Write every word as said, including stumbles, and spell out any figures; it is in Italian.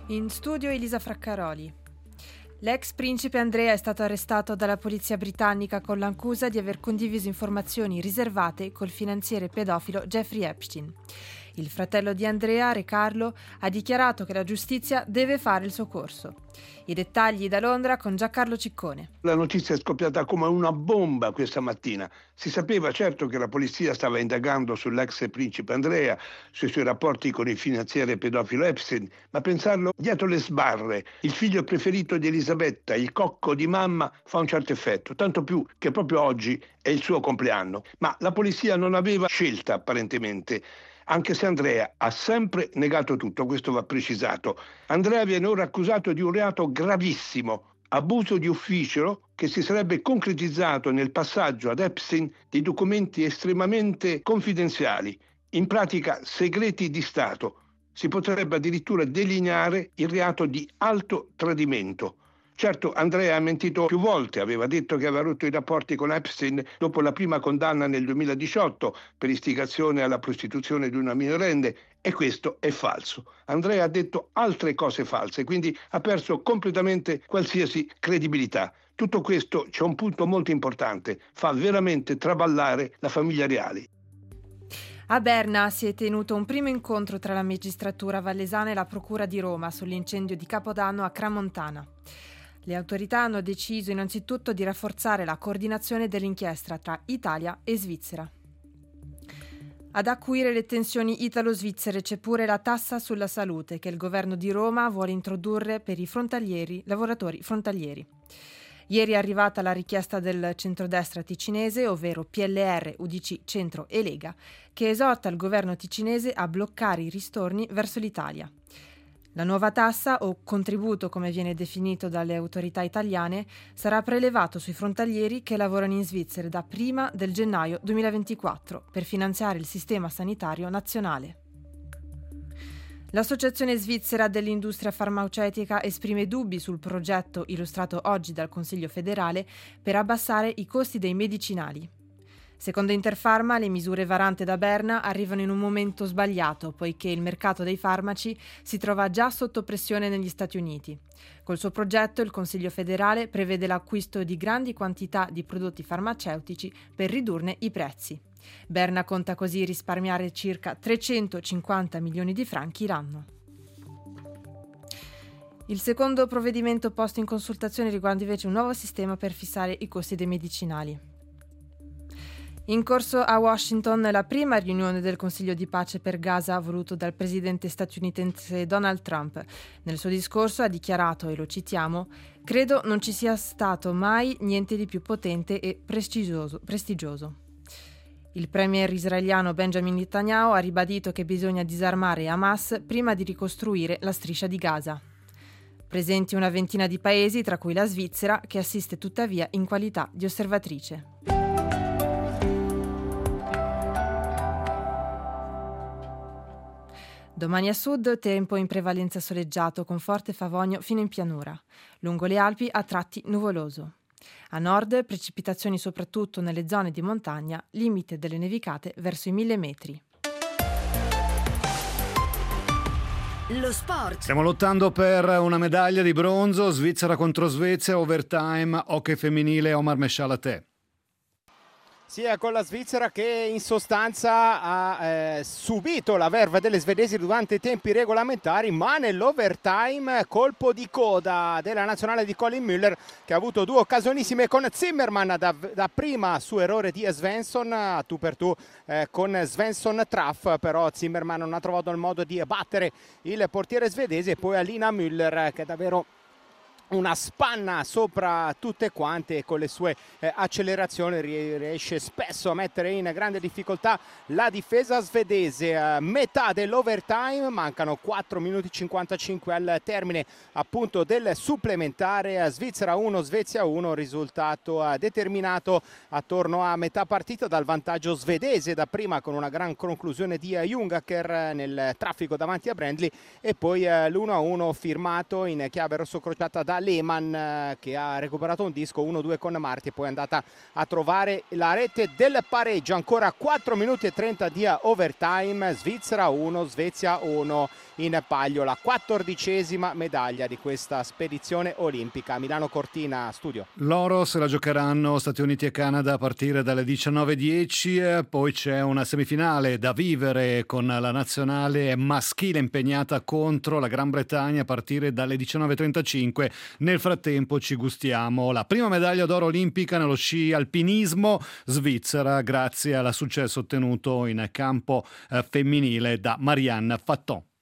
In studio Elisa Fraccaroli. L'ex principe Andrea è stato arrestato dalla polizia britannica con l'accusa di aver condiviso informazioni riservate col finanziere pedofilo Jeffrey Epstein. Il fratello di Andrea, Re Carlo, ha dichiarato che la giustizia deve fare il suo corso. I dettagli da Londra con Giancarlo Ciccone. La notizia è scoppiata come una bomba questa mattina. Si sapeva certo che la polizia stava indagando sull'ex principe Andrea, sui suoi rapporti con il finanziere pedofilo Epstein, ma pensarlo dietro le sbarre, il figlio preferito di Elisabetta, il cocco di mamma, fa un certo effetto, tanto più che proprio oggi è il suo compleanno. Ma la polizia non aveva scelta apparentemente. Anche se Andrea ha sempre negato tutto, questo va precisato. Andrea viene ora accusato di un reato gravissimo, abuso di ufficio, che si sarebbe concretizzato nel passaggio ad Epstein di documenti estremamente confidenziali, in pratica segreti di Stato. Si potrebbe addirittura delineare il reato di alto tradimento. Certo, Andrea ha mentito più volte, aveva detto che aveva rotto i rapporti con Epstein dopo la prima condanna nel duemiladiciotto per istigazione alla prostituzione di una minorenne, e questo è falso. Andrea ha detto altre cose false, quindi ha perso completamente qualsiasi credibilità. Tutto questo, c'è un punto molto importante, fa veramente traballare la famiglia reale. A Berna si è tenuto un primo incontro tra la magistratura vallesana e la procura di Roma sull'incendio di Capodanno a Cramontana. Le autorità hanno deciso innanzitutto di rafforzare la coordinazione dell'inchiesta tra Italia e Svizzera. Ad acuire le tensioni italo-svizzere c'è pure la tassa sulla salute che il governo di Roma vuole introdurre per i frontalieri, lavoratori frontalieri. Ieri è arrivata la richiesta del centrodestra ticinese, ovvero P L R, U D C, Centro e Lega, che esorta il governo ticinese a bloccare i ristorni verso l'Italia. La nuova tassa, o contributo come viene definito dalle autorità italiane, sarà prelevato sui frontalieri che lavorano in Svizzera da prima del gennaio duemilaventiquattro per finanziare il sistema sanitario nazionale. L'Associazione Svizzera dell'Industria Farmaceutica esprime dubbi sul progetto illustrato oggi dal Consiglio federale per abbassare i costi dei medicinali. Secondo Interpharma, le misure varate da Berna arrivano in un momento sbagliato, poiché il mercato dei farmaci si trova già sotto pressione negli Stati Uniti. Col suo progetto, il Consiglio federale prevede l'acquisto di grandi quantità di prodotti farmaceutici per ridurne i prezzi. Berna conta così risparmiare circa trecentocinquanta milioni di franchi l'anno. Il secondo provvedimento posto in consultazione riguarda invece un nuovo sistema per fissare i costi dei medicinali. In corso a Washington la prima riunione del Consiglio di pace per Gaza voluto dal presidente statunitense Donald Trump. Nel suo discorso ha dichiarato, e lo citiamo, «Credo non ci sia stato mai niente di più potente e prestigioso». prestigioso. Il premier israeliano Benjamin Netanyahu ha ribadito che bisogna disarmare Hamas prima di ricostruire la striscia di Gaza. Presenti una ventina di paesi, tra cui la Svizzera, che assiste tuttavia in qualità di osservatrice. Domani a sud, tempo in prevalenza soleggiato con forte favogno fino in pianura. Lungo le Alpi a tratti nuvoloso. A nord, precipitazioni soprattutto nelle zone di montagna, limite delle nevicate verso i mille metri. Lo sport. Stiamo lottando per una medaglia di bronzo, Svizzera contro Svezia, overtime, hockey femminile, Omar Mescial a te. Sia con la Svizzera che in sostanza ha eh, subito la verve delle svedesi durante i tempi regolamentari, ma nell'overtime colpo di coda della nazionale di Colin Müller, che ha avuto due occasionissime con Zimmermann, da, da prima su errore di Svensson, a tu per tu eh, con Svensson Traff, però Zimmermann non ha trovato il modo di battere il portiere svedese, e poi Alina Müller che è davvero una spanna sopra tutte quante, e con le sue eh, accelerazioni riesce spesso a mettere in grande difficoltà la difesa svedese. Eh, metà dell'overtime, mancano quattro minuti e cinquantacinque al termine appunto del supplementare. Svizzera uno, Svezia uno, risultato eh, determinato attorno a metà partita dal vantaggio svedese, da prima con una gran conclusione di Jungaker nel traffico davanti a Brandley, e poi eh, l'uno a uno firmato in chiave rossocrociata da da Lehmann eh, che ha recuperato un disco, uno due con Marti, e poi è andata a trovare la rete del pareggio. Ancora quattro minuti e trenta di overtime, Svizzera uno, Svezia uno in palio, la quattordicesima medaglia di questa spedizione olimpica. Milano Cortina, studio. Loro se la giocheranno Stati Uniti e Canada a partire dalle diciannove e dieci, poi c'è una semifinale da vivere con la nazionale maschile impegnata contro la Gran Bretagna a partire dalle diciannove e trentacinque. Nel frattempo ci gustiamo la prima medaglia d'oro olimpica nello sci alpinismo svizzera grazie al successo ottenuto in campo femminile da Marianne Fatton.